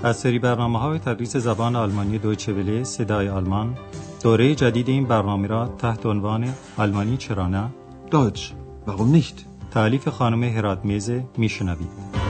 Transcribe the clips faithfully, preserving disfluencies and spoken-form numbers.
از سری برنامه‌های تدریس زبان آلمانی دویچه وله صدای آلمان، دوره جدید این برنامه را تحت عنوان آلمانی چرا نه؟ Deutsch, warum nicht? تألیف خانم هراتمیز میشنوید.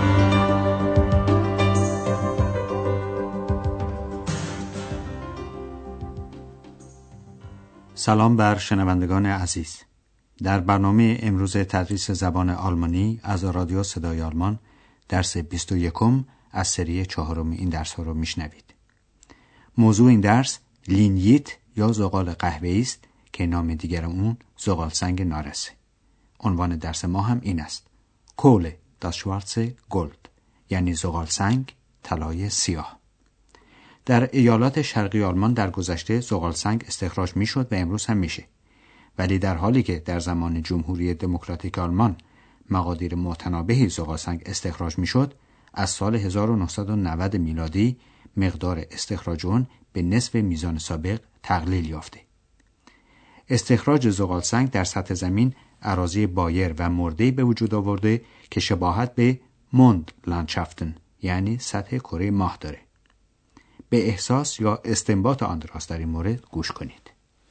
سلام بر شنوندگان عزیز. در برنامه امروز تدریس زبان آلمانی از رادیو صدای آلمان درس بیست و یکم از سری چهارم این درس ها رو میشنوید. موضوع این درس لینیت یا زغال قهوه‌ای است که نام دیگر اون زغال سنگ نارسه. عنوان درس ما هم این است: کوله das schwarze Gold، یعنی زغال سنگ طلای سیاه. در ایالات شرقی آلمان در گذشته زغال سنگ استخراج میشد و امروز هم میشه. ولی در حالی که در زمان جمهوری دموکراتیک آلمان مقادیر متنابهی زغال سنگ استخراج میشد، از سال هزار و نهصد و نود میلادی مقدار استخراج اون به نصف میزان سابق تقلیل یافته. استخراج زغال سنگ در سطح زمین اراضی بایر و مرده‌ای به وجود آورده که شباهت به موند لندشافتن، یعنی سطح کره ماه داره. به احساس یا استنباط آندراس در این مورد گوش کنید.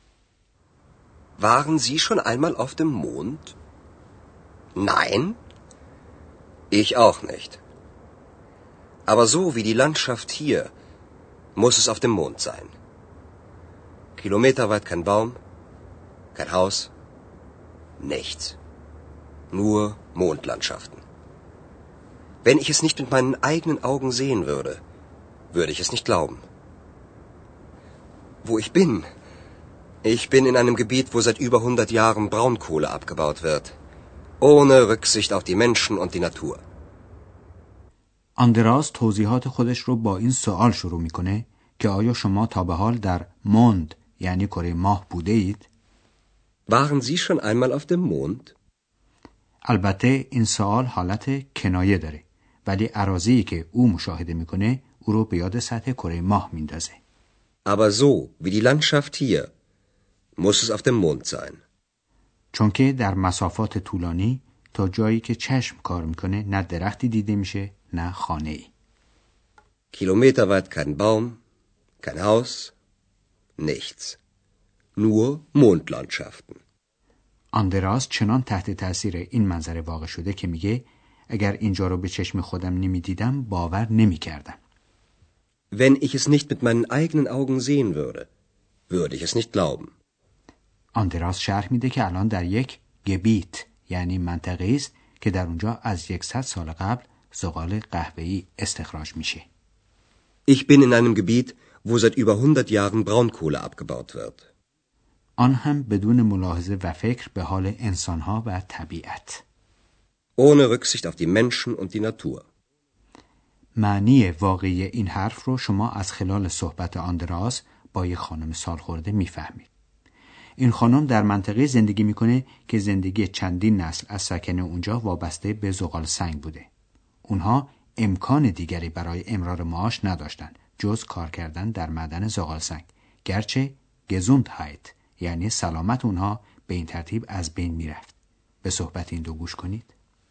Waren Sie schon einmal auf dem Mond? Nein? Ich auch nicht. Aber so wie die Landschaft hier, muss es auf dem Mond sein. Kilometerweit kein Baum, kein Haus, nichts. Nur Mondlandschaften. Wenn ich es nicht mit meinen eigenen Augen sehen würde, würde ich es nicht glauben. Wo ich bin? Ich bin in einem Gebiet, wo seit über hundert Jahren Braunkohle abgebaut wird. Ohne Rücksicht auf die Menschen und die Natur. آندراس توضیحات خودش رو با این سوال شروع میکنه که آیا شما تا به حال در موند یعنی کره ماه بوده اید؟ Waren Sie schon einmal auf dem Mond? البته این سوال حالت کنایه داره، ولی اراضی که او مشاهده میکنه او رو به یاد سطح کره ماه میندازه. Aber so wie die Landschaft hier, muss es auf dem Mond sein. چون که در مسافات طولانی تا جایی که چشم کار میکنه نه درختی دیده میشه نه خانه‌ای. Kilometerweit kein Baum, kein Haus, nichts. Nur Mondlandschaften. آندراس چنان تحت تاثیر این منظره واقع شده که میگه اگر اینجا رو به چشم خودم نمیدیدم باور نمیکردم. Wenn ich es nicht mit meinen eigenen Augen sehen würde, würde ich es nicht glauben. آندراس شرح میده که الان در یک گبیت یعنی منطقه است که در اونجا از صد سال قبل زغال قهوه‌ای استخراج میشه. Ich bin in einem Gebiet, wo seit über hundert Jahren Braunkohle abgebaut wird. آن هم بدون ملاحظه و فکر به حال انسانها و طبیعت. Ohne Rücksicht auf die Menschen und die Natur. معنی واقعی این حرف رو شما از خلال صحبت آندراس با یک خانم سالخورده میفهمید. این خانم در منطقه زندگی میکنه که زندگی چندین نسل از سکن اونجا وابسته به زغال سنگ بوده. اونها امکان دیگری برای امرار معاش نداشتن جز کار کردن در معدن زغال سنگ، گرچه گزوندهایت یعنی سلامت اونها به این ترتیب از بین میرفت. به صحبت این دو گوش کنید.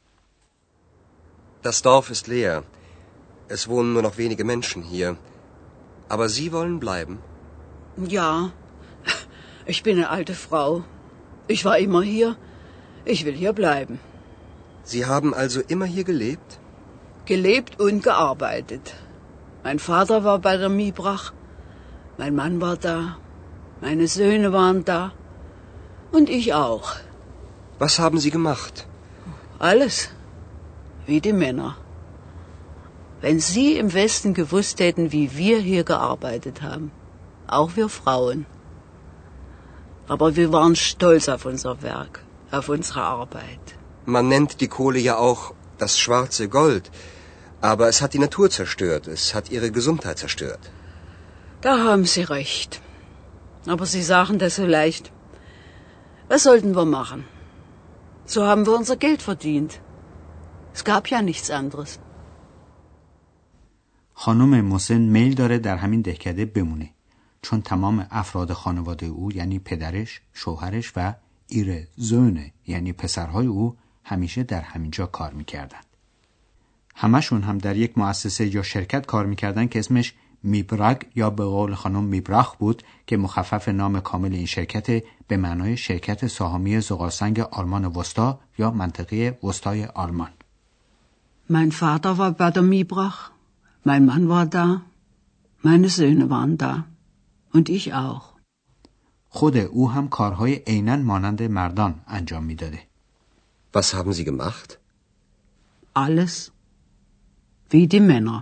Das Dorf ist leer. Es wohnen nur noch wenige Menschen hier. Aber Sie wollen bleiben? Ja. Ich bin eine alte Frau. Ich war immer hier. Ich will hier bleiben. Sie haben also immer hier gelebt? Gelebt und gearbeitet. Mein Vater war bei der Miebrach. Mein Mann war da. Meine Söhne waren da. Und ich auch. Was haben Sie gemacht? Alles. Wie die Männer. Wenn Sie im Westen gewusst hätten, wie wir hier gearbeitet haben. Auch wir Frauen. Aber wir waren stolz auf unser Werk, auf unsere Arbeit. Man nennt die Kohle ja auch das schwarze Gold. Aber es hat die Natur zerstört. Es hat ihre Gesundheit zerstört. Da haben Sie recht. Aber Sie sagen das so leicht. Was sollten wir machen? So haben wir unser Geld verdient. Es gab ja nichts anderes. خانم موسن میل داره در همین دهکده بمونه، چون تمام افراد خانواده او یعنی پدرش، شوهرش و ایره زونه یعنی پسرهای او همیشه در همینجا کار میکردند. همشون هم در یک مؤسسه یا شرکت کار میکردن که اسمش میبراگ یا به قول خانم میبراخ بود که مخفف نام کامل این شرکت به معنای شرکت سهامی زغالسنگ آلمان وسطا یا منطقه وسطای آلمان. Mein Vater war bei der Miebrach, mein Mann war da, meine Söhne waren da und ich auch. خود او هم کارهای عیناً مانند مردان انجام میداده. Was haben Sie gemacht? Alles wie die Männer.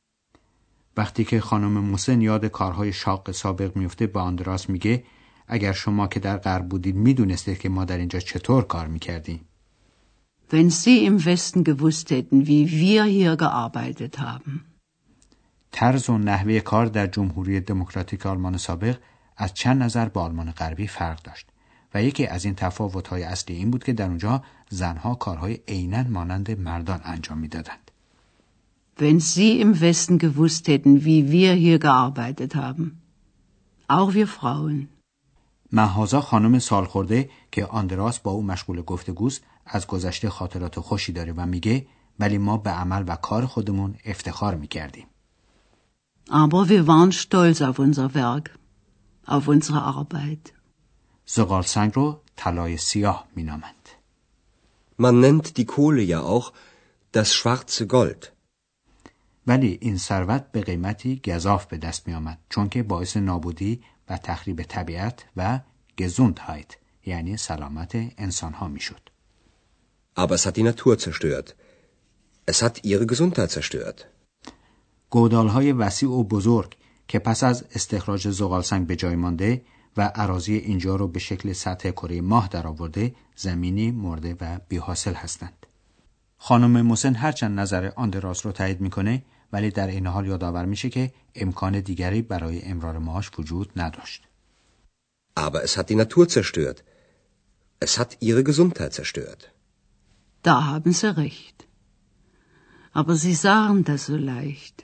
وقتی که خانم موسن یاد کارهای شاق سابق میفته با آندراس میگه اگر شما که در غرب بودید میدونستید که ما در اینجا چطور کار میکردیم. Wenn Sie im Westen gewusst hätten, wie wir hier gearbeitet haben. طرز و نحوه کار در جمهوری دموکراتیک آلمان سابق از چند نظر با آلمان غربی فرق داشت و یکی از این تفاوت‌های اصلی این بود که در اونجا زنها کارهای عیناً مانند مردان انجام میدادند. Wenn Sie im Westen gewusst hätten, wie wir hier gearbeitet haben. Auch wir Frauen. مهازا خانم سالخورده که آندراس با او مشغول گفتگوست از گذشته خاطرات خوشی داره و میگه ولی ما به عمل و کار خودمون افتخار میکردیم. Aber wir waren stolz auf unser Werk, auf unsere Arbeit. زغالسنگ رو طلای سیاه مینامند. Man nennt die Kohle ja auch das schwarze Gold. ولی این ثروت به قیمتی گزاف به دست می آمد چون که باعث نابودی و تخریب طبیعت و Gesundheit یعنی سلامت انسان ها می شد. Aber es hat die Natur zerstört. Es hat ihre Gesundheit zerstört. گودال‌های وسیع و بزرگ که پس از استخراج زغالسنگ به جای مانده و اراضی اینجا رو به شکل سطح کره ماه درآورده زمینی مرده و بی‌حاصل هستند. خانم موسن هرچند نظر آندراس رو تایید میکنه ولی در این حال یادآور میشه که امکان دیگری برای امرار معاش وجود نداشت. Aber es hat die Natur zerstört. Es hat ihre Gesundheit zerstört. Da haben Sie recht. Aber Sie sagen das so leicht.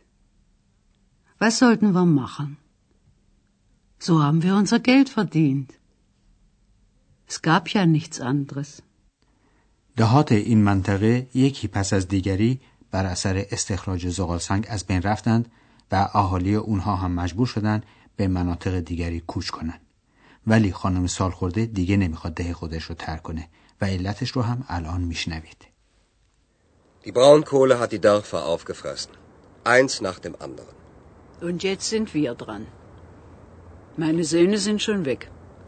Was sollten wir machen? So haben wir unser Geld verdient. Es gab ja nichts anderes. دهات این منطقه یکی پس از دیگری بر اثر استخراج زغالسنگ از بین رفتند و اهالی اونها هم مجبور شدند به مناطق دیگری کوچ کنند. ولی خانم سالخورده دیگه نمیخواد ده خودش رو ترک کنه و علتش رو هم الان میشنوید. Die Braunkohle hat die Dörfer aufgefressen. Eins nach dem anderen. Und jetzt sind wir dran. Meine Söhne sind schon weg.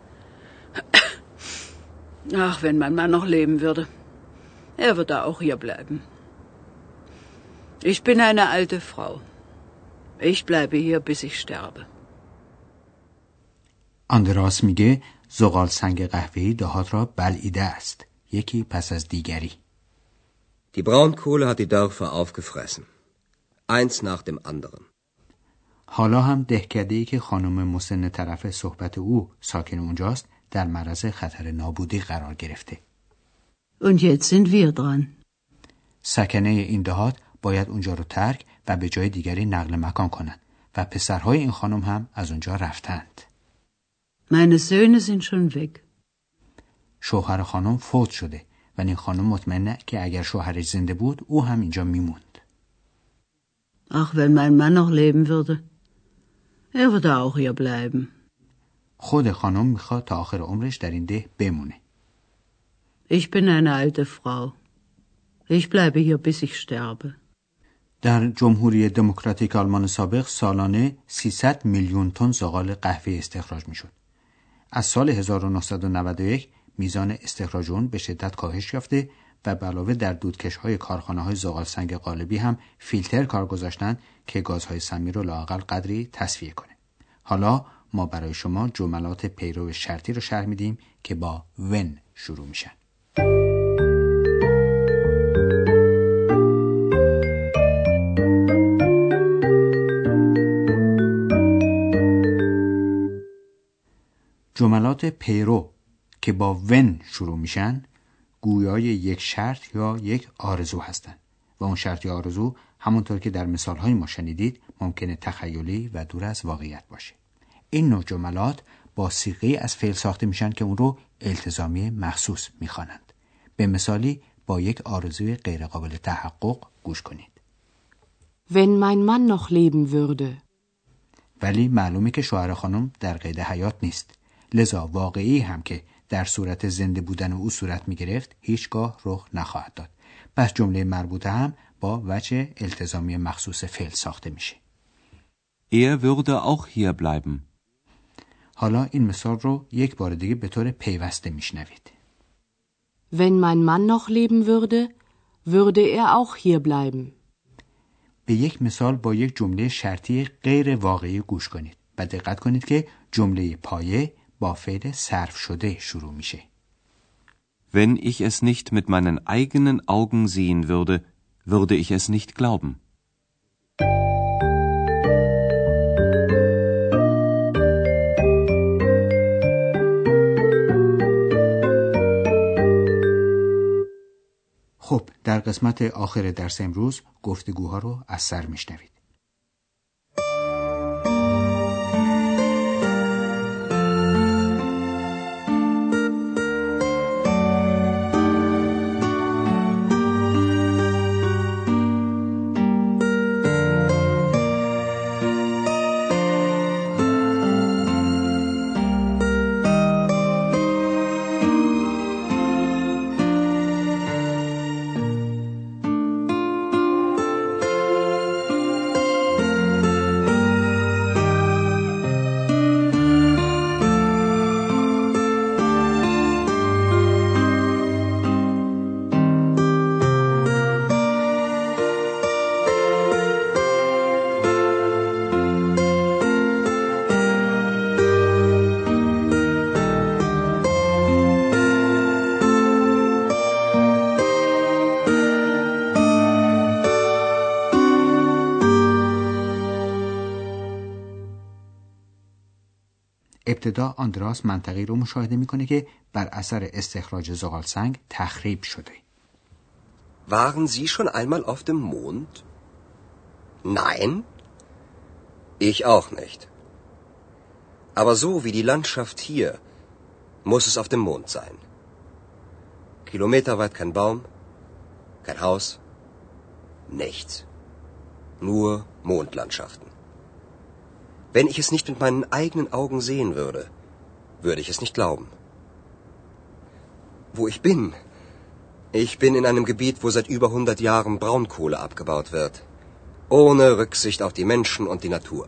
Ach, wenn mein Mann noch leben würde. Er würde auch hier bleiben. Ich bin eine alte Frau. Ich bleibe hier, bis ich sterbe. آندراس میگه زغالسنگ قهوه‌ای دهات را بلعیده است. یکی پس از دیگری. Die Braunkohle hat die Dörfer aufgefressen. Eins nach dem anderen. حالا هم دهکده‌ای که خانم مسن طرف صحبت او ساکن اونجاست در معرض خطر نابودی قرار گرفته. Und jetzt sind wir dran. سکنه این دهات باید اونجا رو ترک و به جای دیگری نقل مکان کنند و پسرهای این خانم هم از اونجا رفتند. Meine Söhne sind schon weg. شوهر خانم فوت شده و این خانم مطمئنه که اگر شوهرش زنده بود او هم اینجا میموند. Ach, wenn mein Mann noch leben würde. Er würde auch hier bleiben. خود خانم میخواد تا آخر عمرش در این ده بمونه. Ich bin eine alte Frau. Ich bleibe hier, bis ich sterbe. در جمهوری دموکراتیک آلمان سابق سالانه سیصد میلیون تن زغال قهوه استخراج میشد. از سال هزار و نهصد و نود و یک میزان استخراج اون به شدت کاهش یافته و به علاوه در دودکش‌های کارخانه‌های زغالسنگ قالبی هم فیلتر کار گذاشتن که گازهای سمی رو لااقل قدری تصفیه کنه. حالا ما برای شما جملات پیرو شرطی رو شرح میدیم که با when شروع میشن. جملات پیرو که با when شروع میشن گویای یک شرط یا یک آرزو هستند و اون شرط یا آرزو همونطور که در مثالهای ما شنیدید ممکنه تخیلی و دور از واقعیت باشه. این نوع جملات با صیغه از فعل ساخته میشن که اون رو التزامی مخصوص میخوانند. به مثالی با یک آرزوی غیر قابل تحقق گوش کنید. Wenn mein Mann noch leben würde. ولی معلومه که شوهر خانم در قید حیات نیست. لذا واقعی هم که در صورت زنده بودن او صورت می گرفت هیچگاه رخ نخواهد داد. پس جمله مربوطه هم با وجه التزامی مخصوص فعل ساخته میشه. Er würde auch hier bleiben. حالا این مثال رو یک بار دیگه به طور پیوسته میشنوید. Wenn mein Mann noch leben würde, würde er auch hier bleiben. به یک مثال با یک جمله شرطی غیر واقعی گوش کنید و دقت کنید که جمله پایه با فعل صرف شده شروع میشه. Wenn ich es nicht mit meinen eigenen Augen sehen würde, würde ich es nicht glauben. خب در قسمت آخر درس امروز گفتگوها رو از سر میشنوید. ابتدا آندراس منطقه‌ای رو مشاهده میکنه که بر اثر استخراج زغالسنگ تخریب شده. Waren Sie schon einmal auf dem Mond? Nein? Ich auch nicht. Aber so wie die Landschaft hier, muss es auf dem Mond sein. Kilometerweit kein Baum, kein Haus, nichts. Nur Mondlandschaften. Wenn ich es nicht mit meinen eigenen Augen sehen würde, würde ich es nicht glauben. Wo ich bin? Ich bin in einem Gebiet, wo seit über hundert Jahren Braunkohle abgebaut wird. Ohne Rücksicht auf die Menschen und die Natur.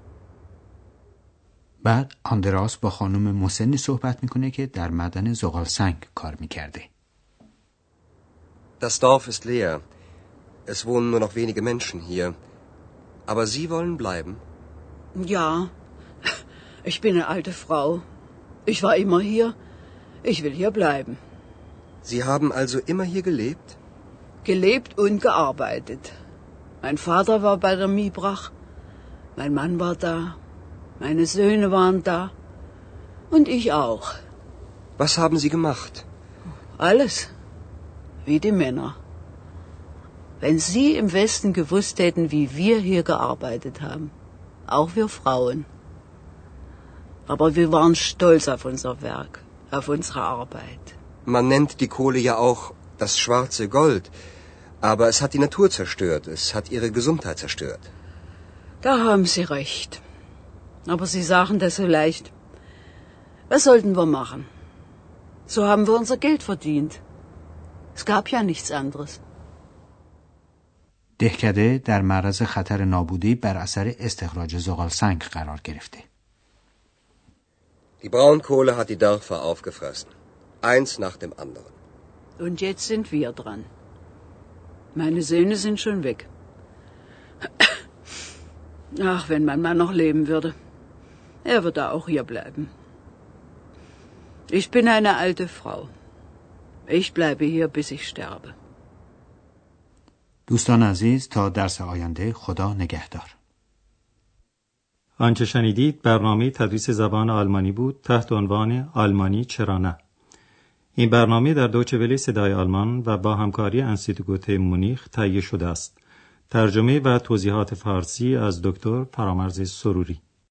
بعد آندراس با خانم مسنی صحبت میکنه که در معدن زغالسنگ کار میکرده. Das Dorf ist leer. Es wohnen nur noch wenige Menschen hier. Aber Sie wollen bleiben? Ja, ich bin eine alte Frau. Ich war immer hier. Ich will hier bleiben. Sie haben also immer hier gelebt? Gelebt und gearbeitet. Mein Vater war bei der Miebrach. Mein Mann war da. Meine Söhne waren da. Und ich auch. Was haben Sie gemacht? Alles. Wie die Männer. Wenn Sie im Westen gewusst hätten, wie wir hier gearbeitet haben. Auch wir Frauen. Aber wir waren stolz auf unser Werk, auf unsere Arbeit. Man nennt die Kohle ja auch das schwarze Gold. Aber es hat die Natur zerstört. Es hat ihre Gesundheit zerstört. Da haben Sie recht. Aber Sie sagen das so leicht. Was sollten wir machen? So haben wir unser Geld verdient. Es gab ja nichts anderes. دهکده در معرض خطر نابودی بر اثر استخراج زغالسنگ قرار گرفته. Die Braunkohle hat die Dörfer aufgefressen. Eins nach dem anderen. Und jetzt sind wir dran. Meine Söhne sind schon weg. Ach, wenn mein Mann noch leben würde. Er würde auch hier bleiben. Ich bin eine alte Frau. Ich bleibe hier, bis ich sterbe. دوستان عزیز تا درس آینده خدا نگهدار. آنچه شنیدید برنامه تدریس زبان آلمانی بود تحت عنوان آلمانی چرا نه. این برنامه در دویچه وله صدای آلمان و با همکاری انستیتوت مونیخ تهیه شده است. ترجمه و توضیحات فارسی از دکتر فرامرز سروری.